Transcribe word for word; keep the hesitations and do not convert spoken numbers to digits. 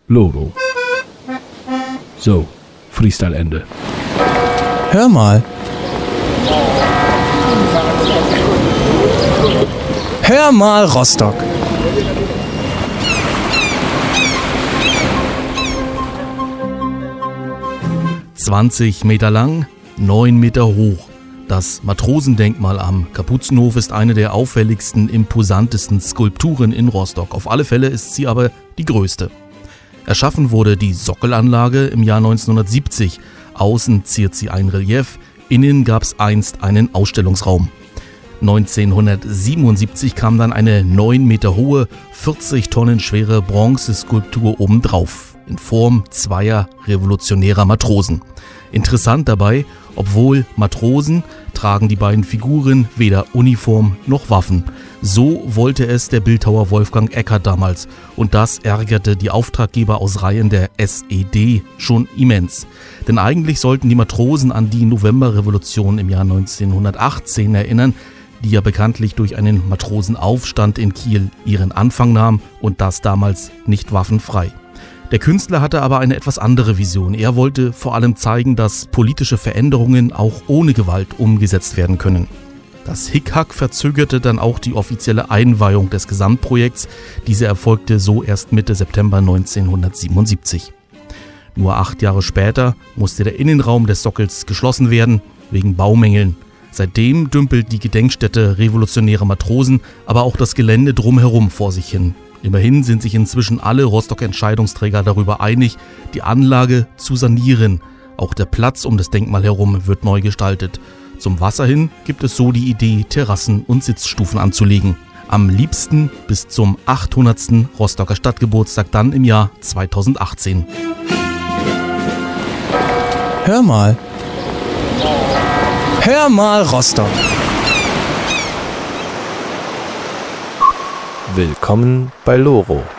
Loro. So, Freestyle Ende. Hör mal. Hör mal, Rostock. zwanzig Meter lang, neun Meter hoch. Das Matrosendenkmal am Kapuzenhof ist eine der auffälligsten, imposantesten Skulpturen in Rostock. Auf alle Fälle ist sie aber die größte. Erschaffen wurde die Sockelanlage im Jahr neunzehnhundertsiebzig. Außen ziert sie ein Relief, innen gab es einst einen Ausstellungsraum. neunzehnhundertsiebenundsiebzig kam dann eine neun Meter hohe, vierzig Tonnen schwere Bronzeskulptur obendrauf, in Form zweier revolutionärer Matrosen. Interessant dabei, obwohl Matrosen, tragen die beiden Figuren weder Uniform noch Waffen. So wollte es der Bildhauer Wolfgang Eckert damals, und das ärgerte die Auftraggeber aus Reihen der S E D schon immens. Denn eigentlich sollten die Matrosen an die Novemberrevolution im Jahr neunzehnhundertachtzehn erinnern, die ja bekanntlich durch einen Matrosenaufstand in Kiel ihren Anfang nahm, und das damals nicht waffenfrei. Der Künstler hatte aber eine etwas andere Vision. Er wollte vor allem zeigen, dass politische Veränderungen auch ohne Gewalt umgesetzt werden können. Das Hickhack verzögerte dann auch die offizielle Einweihung des Gesamtprojekts. Diese erfolgte so erst Mitte September neunzehnhundertsiebenundsiebzig. Nur acht Jahre später musste der Innenraum des Sockels geschlossen werden, wegen Baumängeln. Seitdem dümpelt die Gedenkstätte revolutionäre Matrosen, aber auch das Gelände drumherum vor sich hin. Immerhin sind sich inzwischen alle Rostock-Entscheidungsträger darüber einig, die Anlage zu sanieren. Auch der Platz um das Denkmal herum wird neu gestaltet. Zum Wasser hin gibt es so die Idee, Terrassen und Sitzstufen anzulegen. Am liebsten bis zum achthundertsten Rostocker Stadtgeburtstag dann im Jahr zweitausendachtzehn. Hör mal. Hör mal, Rostock. Willkommen bei Loro.